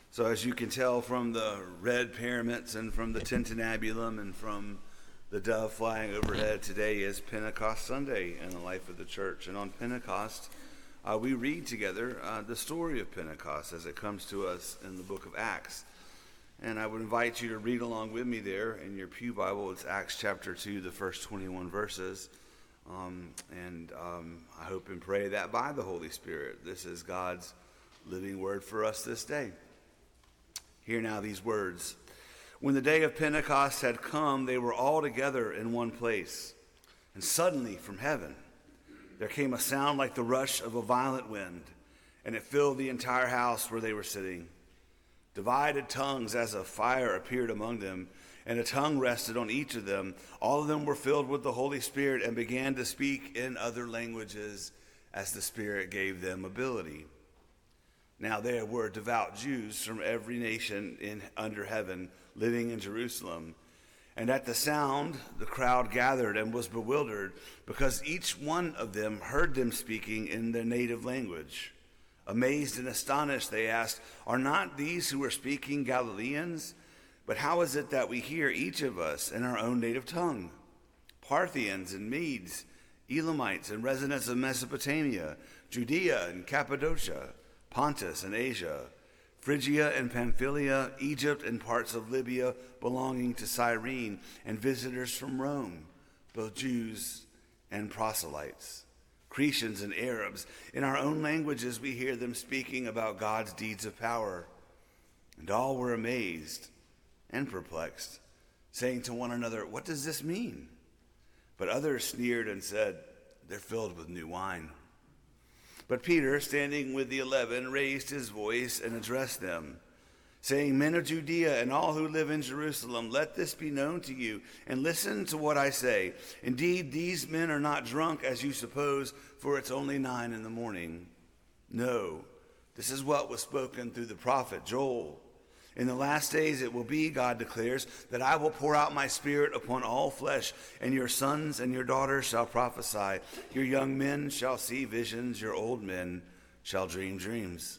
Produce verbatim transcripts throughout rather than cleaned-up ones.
So as you can tell from the red pyramids and from the tintinnabulum and from the dove flying overhead, today is Pentecost Sunday in the life of the church. And on Pentecost, uh, we read together uh, the story of Pentecost as it comes to us in the book of Acts. And I would invite you to read along with me there in your pew Bible. It's Acts chapter two, the first twenty-one verses. Um, and um, I hope and pray that by the Holy Spirit, this is God's living word for us this day. Hear now these words. When the day of Pentecost had come, they were all together in one place. And suddenly from heaven there came a sound like the rush of a violent wind, and it filled the entire house where they were sitting. Divided tongues as of fire appeared among them, and a tongue rested on each of them. All of them were filled with the Holy Spirit and began to speak in other languages as the Spirit gave them ability. Now there were devout Jews from every nation in under heaven living in Jerusalem. And at the sound, the crowd gathered and was bewildered, because each one of them heard them speaking in their native language. Amazed and astonished, they asked, "Are not these who are speaking Galileans? But how is it that we hear each of us in our own native tongue? Parthians and Medes, Elamites and residents of Mesopotamia, Judea and Cappadocia, Pontus and Asia, Phrygia and Pamphylia, Egypt and parts of Libya belonging to Cyrene, and visitors from Rome, both Jews and proselytes, Cretians and Arabs. In our own languages we hear them speaking about God's deeds of power." And all were amazed and perplexed, saying to one another, "What does this mean?" But others sneered and said, "They're filled with new wine." But Peter, standing with the eleven, raised his voice and addressed them, saying, "Men of Judea and all who live in Jerusalem, let this be known to you, and listen to what I say. Indeed, these men are not drunk as you suppose, for it's only nine in the morning. No, this is what was spoken through the prophet Joel. In the last days it will be, God declares, that I will pour out my spirit upon all flesh, and your sons and your daughters shall prophesy. Your young men shall see visions, your old men shall dream dreams.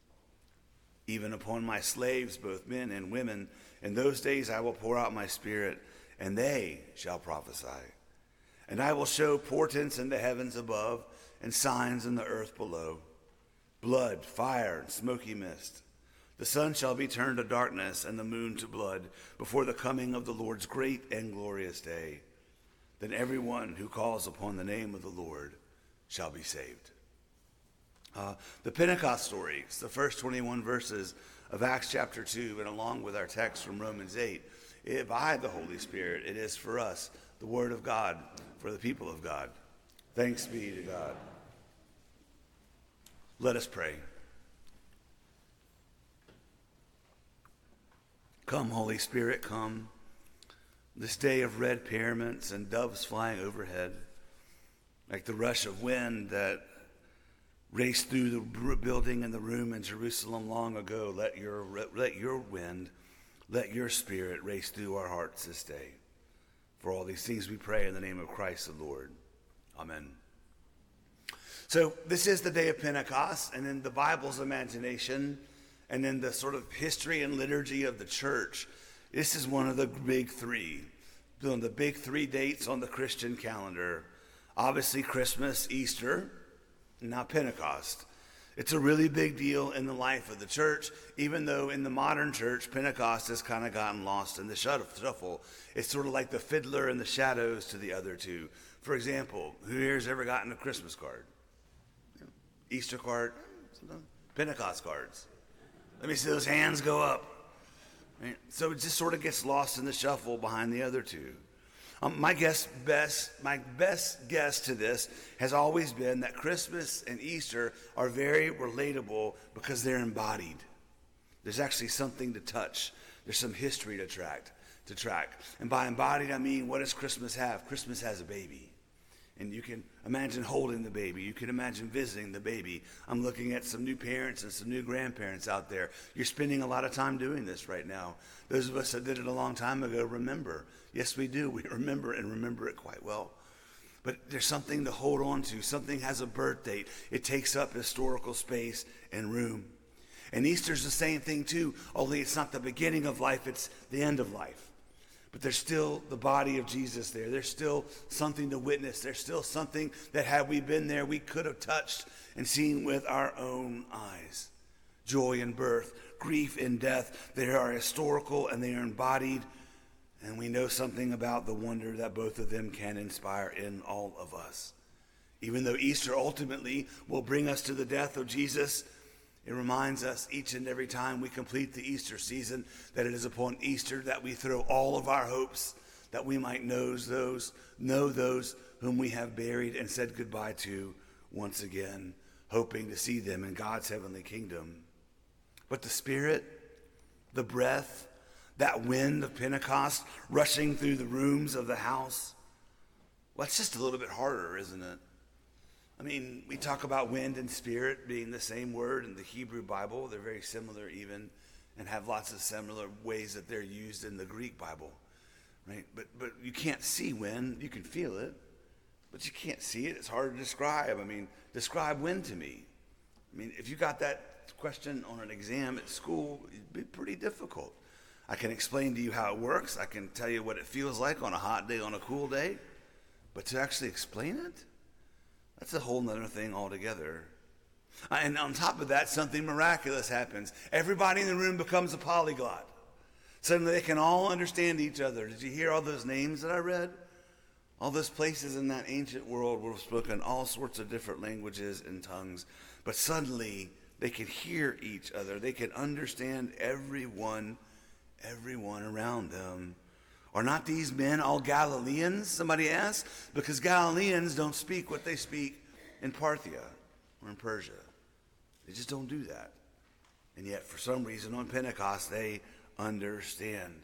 Even upon my slaves, both men and women, in those days I will pour out my spirit, and they shall prophesy. And I will show portents in the heavens above, and signs in the earth below, blood, fire, and smoky mist. The sun shall be turned to darkness and the moon to blood before the coming of the Lord's great and glorious day. Then everyone who calls upon the name of the Lord shall be saved." Uh, the Pentecost story, it's the first twenty-one verses of Acts chapter two, and along with our text from Romans eight, it, by the Holy Spirit, it is for us the word of God for the people of God. Thanks be to God. Let us pray. Come, Holy Spirit, come. This day of red pyramids and doves flying overhead, like the rush of wind that raced through the building and the room in Jerusalem long ago, let your, let your wind, let your spirit race through our hearts this day. For all these things we pray in the name of Christ the Lord. Amen. So this is the day of Pentecost, and in the Bible's imagination, and in the sort of history and liturgy of the church, this is one of the big three. One of the big three dates on the Christian calendar. Obviously Christmas, Easter, and now Pentecost. It's a really big deal in the life of the church, even though in the modern church, Pentecost has kind of gotten lost in the shuffle. It's sort of like the fiddler in the shadows to the other two. For example, who here's ever gotten a Christmas card? Easter card? Pentecost cards. Let me see those hands go up. Right? So it just sort of gets lost in the shuffle behind the other two. Um, my guess best, my best guess to this has always been that Christmas and Easter are very relatable because they're embodied. There's actually something to touch. There's some history to track. To track. And by embodied, I mean, what does Christmas have? Christmas has a baby. And you can imagine holding the baby. You can imagine visiting the baby. I'm looking at some new parents and some new grandparents out there. You're spending a lot of time doing this right now. Those of us that did it a long time ago remember. Yes, we do. We remember and remember it quite well. But there's something to hold on to. Something has a birth date. It takes up historical space and room. And Easter's the same thing too, only it's not the beginning of life, it's the end of life. But there's still the body of Jesus there. There's still something to witness. There's still something that had we been there, we could have touched and seen with our own eyes. Joy in birth, grief in death, they are historical and they are embodied. And we know something about the wonder that both of them can inspire in all of us. Even though Easter ultimately will bring us to the death of Jesus, it reminds us each and every time we complete the Easter season that it is upon Easter that we throw all of our hopes that we might know those, know those whom we have buried and said goodbye to once again, hoping to see them in God's heavenly kingdom. But the Spirit, the breath, that wind of Pentecost rushing through the rooms of the house, well, it's just a little bit harder, isn't it? I mean, we talk about wind and spirit being the same word in the Hebrew Bible. They're very similar even, and have lots of similar ways that they're used in the Greek Bible, right? But but you can't see wind. You can feel it, but you can't see it. It's hard to describe. I mean, describe wind to me. I mean, if you got that question on an exam at school, it'd be pretty difficult. I can explain to you how it works. I can tell you what it feels like on a hot day, on a cool day, but to actually explain it, that's a whole nother thing altogether. And on top of that, something miraculous happens. Everybody in the room becomes a polyglot. Suddenly they can all understand each other. Did you hear all those names that I read? All those places in that ancient world were spoken all sorts of different languages and tongues. But suddenly they could hear each other. They could understand everyone, everyone around them. Are not these men all Galileans, somebody asked? Because Galileans don't speak what they speak in Parthia or in Persia. They just don't do that. And yet, for some reason, on Pentecost, they understand.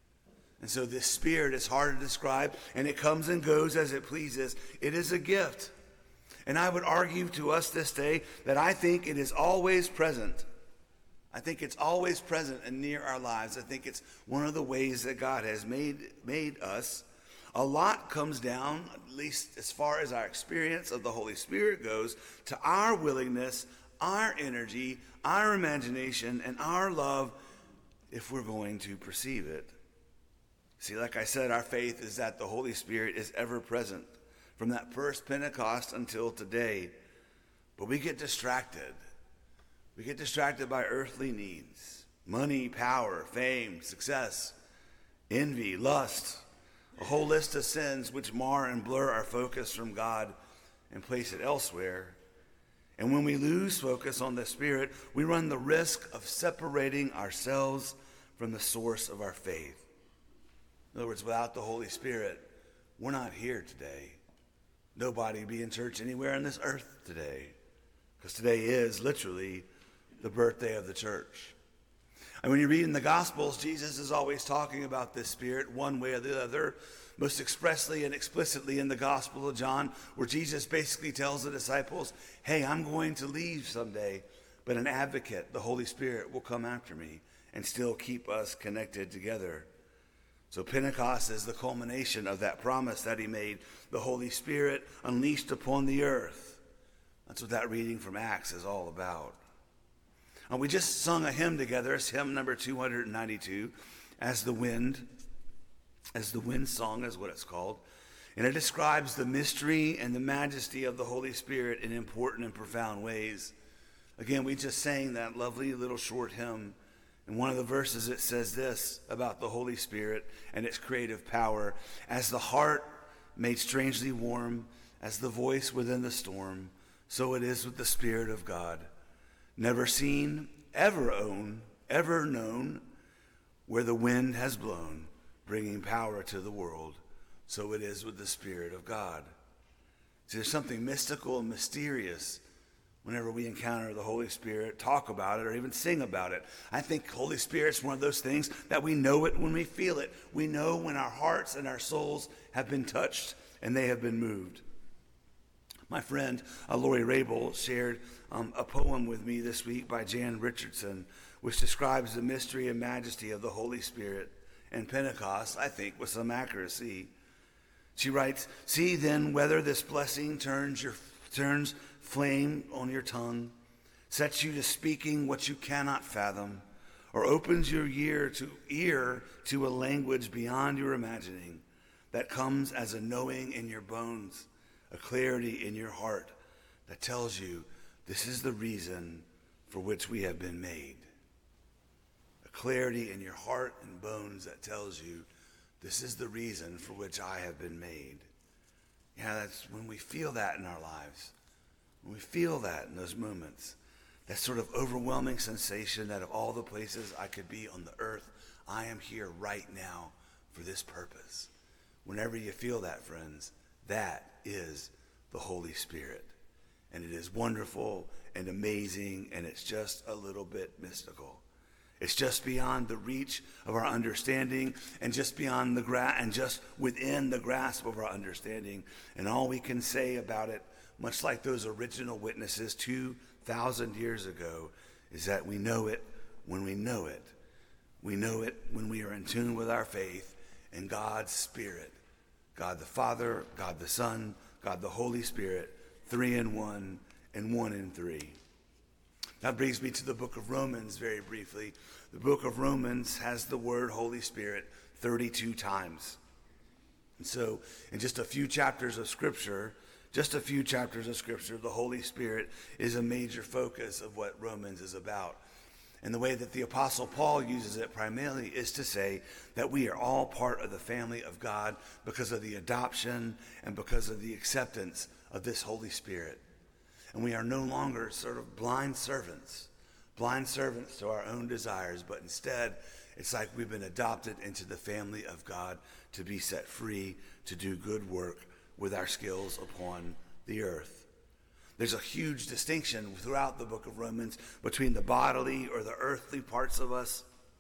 And so this Spirit is hard to describe, and it comes and goes as it pleases. It is a gift. And I would argue to us this day that I think it is always present. I think it's always present and near our lives. I think it's one of the ways that God has made made us. A lot comes down, at least as far as our experience of the Holy Spirit goes, to our willingness, our energy, our imagination, and our love if we're going to perceive it. See, like I said, our faith is that the Holy Spirit is ever present from that first Pentecost until today. But we get distracted. We get distracted by earthly needs, money, power, fame, success, envy, lust, a whole list of sins which mar and blur our focus from God and place it elsewhere. And when we lose focus on the Spirit, we run the risk of separating ourselves from the source of our faith. In other words, without the Holy Spirit, we're not here today. Nobody be in church anywhere on this earth today, because today is literally the birthday of the church. And when you read in the Gospels, Jesus is always talking about this Spirit one way or the other, most expressly and explicitly in the Gospel of John, where Jesus basically tells the disciples, hey, I'm going to leave someday, but an advocate, the Holy Spirit, will come after me and still keep us connected together. So Pentecost is the culmination of that promise that he made, the Holy Spirit unleashed upon the earth. That's what that reading from Acts is all about. And we just sung a hymn together. It's hymn number two hundred ninety-two, As the Wind. As the Wind Song is what it's called. And it describes the mystery and the majesty of the Holy Spirit in important and profound ways. Again, we just sang that lovely little short hymn. In one of the verses it says this about the Holy Spirit and its creative power. As the heart made strangely warm, as the voice within the storm, so it is with the Spirit of God. Never seen, ever own, ever known, where the wind has blown, bringing power to the world, so it is with the Spirit of God. See, there's something mystical and mysterious whenever we encounter the Holy Spirit, talk about it, or even sing about it. I think Holy Spirit's one of those things that we know it when we feel it. We know when our hearts and our souls have been touched and they have been moved. My friend, uh, Lori Rabel, shared um, a poem with me this week by Jan Richardson, which describes the mystery and majesty of the Holy Spirit and Pentecost, I think, with some accuracy. She writes, see then whether this blessing turns your turns flame on your tongue, sets you to speaking what you cannot fathom, or opens your ear to ear to a language beyond your imagining that comes as a knowing in your bones, a clarity in your heart that tells you this is the reason for which we have been made. A clarity in your heart and bones that tells you this is the reason for which I have been made. Yeah, that's when we feel that in our lives. When we feel that in those moments, that sort of overwhelming sensation that of all the places I could be on the earth, I am here right now for this purpose. Whenever you feel that, friends, that is the Holy Spirit. And it is wonderful and amazing, and it's just a little bit mystical. It's just beyond the reach of our understanding, and just beyond the gra- and just within the grasp of our understanding. And all we can say about it, much like those original witnesses two thousand years ago, is that we know it when we know it. We know it when we are in tune with our faith and God's Spirit. God the Father, God the Son, God the Holy Spirit, three in one and one in three. That brings me to the book of Romans very briefly. The book of Romans has the word Holy Spirit thirty-two times. And so in just a few chapters of Scripture, just a few chapters of Scripture, the Holy Spirit is a major focus of what Romans is about. And the way that the Apostle Paul uses it primarily is to say that we are all part of the family of God because of the adoption and because of the acceptance of this Holy Spirit. And we are no longer sort of blind servants, blind servants to our own desires, but instead it's like we've been adopted into the family of God to be set free to do good work with our skills upon the earth. There's a huge distinction throughout the book of Romans between the bodily or the earthly parts of us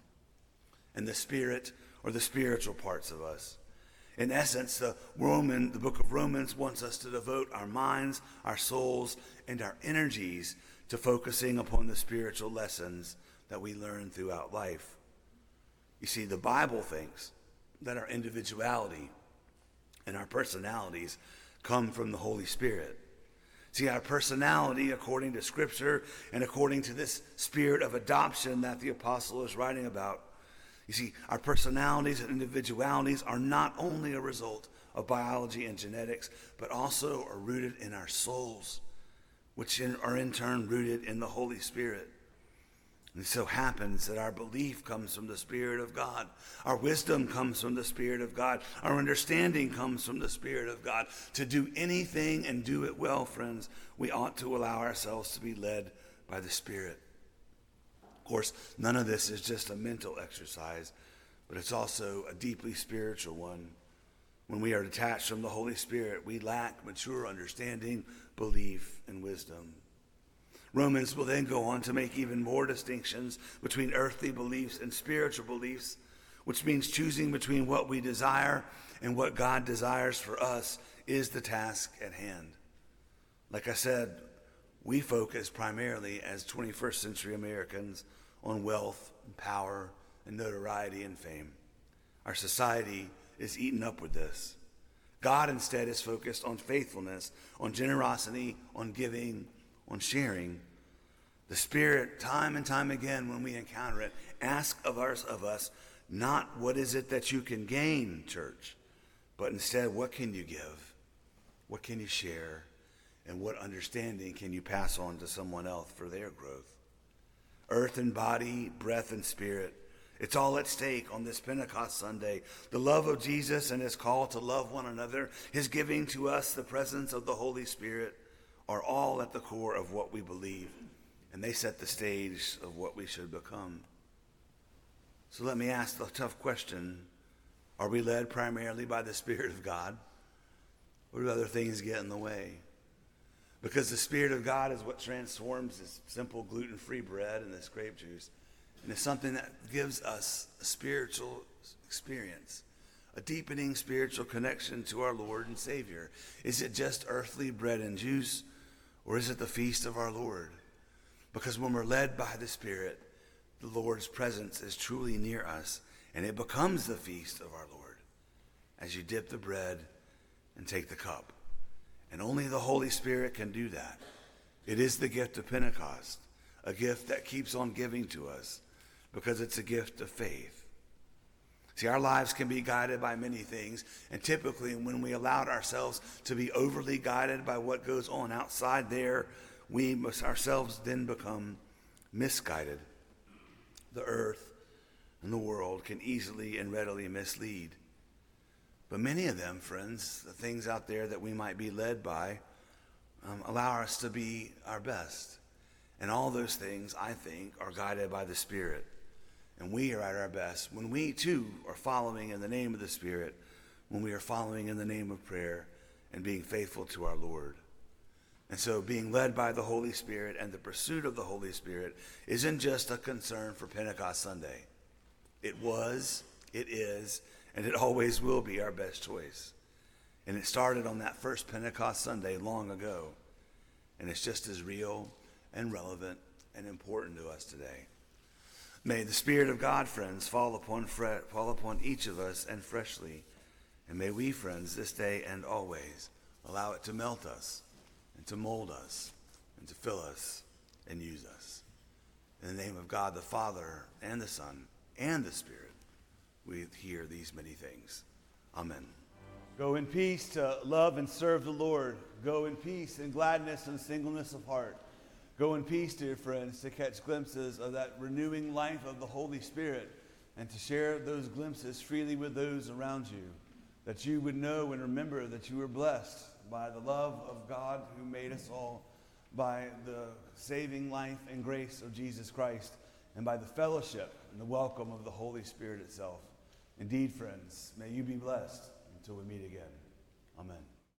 and the spirit or the spiritual parts of us. In essence, the Roman, the book of Romans wants us to devote our minds, our souls, and our energies to focusing upon the spiritual lessons that we learn throughout life. You see, the Bible thinks that our individuality and our personalities come from the Holy Spirit. See, our personality, according to Scripture and according to this spirit of adoption that the apostle is writing about, you see, our personalities and individualities are not only a result of biology and genetics, but also are rooted in our souls, which in, are in turn rooted in the Holy Spirit. And it so happens that our belief comes from the Spirit of God. Our wisdom comes from the Spirit of God. Our understanding comes from the Spirit of God. To do anything and do it well, friends, we ought to allow ourselves to be led by the Spirit. Of course, none of this is just a mental exercise, but it's also a deeply spiritual one. When we are detached from the Holy Spirit, we lack mature understanding, belief, and wisdom. Romans will then go on to make even more distinctions between earthly beliefs and spiritual beliefs, which means choosing between what we desire and what God desires for us is the task at hand. Like I said, we focus primarily as twenty-first century Americans on wealth and power and notoriety and fame. Our society is eaten up with this. God instead is focused on faithfulness, on generosity, on giving, on sharing. The Spirit, time and time again when we encounter it, asks of us, of us, not what is it that you can gain, church, but instead what can you give? What can you share? And what understanding can you pass on to someone else for their growth? Earth and body, breath and spirit, it's all at stake on this Pentecost Sunday. The love of Jesus and his call to love one another, his giving to us the presence of the Holy Spirit, are all at the core of what we believe, and they set the stage of what we should become. So let me ask the tough question, are we led primarily by the Spirit of God, or do other things get in the way? Because the Spirit of God is what transforms this simple gluten-free bread and this grape juice, and it's something that gives us a spiritual experience, a deepening spiritual connection to our Lord and Savior. Is it just earthly bread and juice, or is it the feast of our Lord? Because when we're led by the Spirit, the Lord's presence is truly near us, and it becomes the feast of our Lord as you dip the bread and take the cup. And only the Holy Spirit can do that. It is the gift of Pentecost. a gift that keeps on giving to us because it's a gift of faith. See, our lives can be guided by many things, and typically when we allowed ourselves to be overly guided by what goes on outside there, we must ourselves then become misguided. The earth and the world can easily and readily mislead. But many of them, friends, the things out there that we might be led by, um, allow us to be our best. And all those things, I think, are guided by the Spirit. And we are at our best when we, too, are following in the name of the Spirit, when we are following in the name of prayer and being faithful to our Lord. And so being led by the Holy Spirit and the pursuit of the Holy Spirit isn't just a concern for Pentecost Sunday. It was, it is, and it always will be our best choice. And it started on that first Pentecost Sunday long ago. And it's just as real and relevant and important to us today. May the Spirit of God, friends, fall upon fre- fall upon each of us and freshly. And may we, friends, this day and always allow it to melt us and to mold us and to fill us and use us. In the name of God, the Father, and the Son, and the Spirit, we hear these many things. Amen. Go in peace to love and serve the Lord. Go in peace and gladness and singleness of heart. Go in peace, dear friends, to catch glimpses of that renewing life of the Holy Spirit and to share those glimpses freely with those around you, that you would know and remember that you were blessed by the love of God who made us all, by the saving life and grace of Jesus Christ, and by the fellowship and the welcome of the Holy Spirit itself. Indeed, friends, may you be blessed until we meet again. Amen.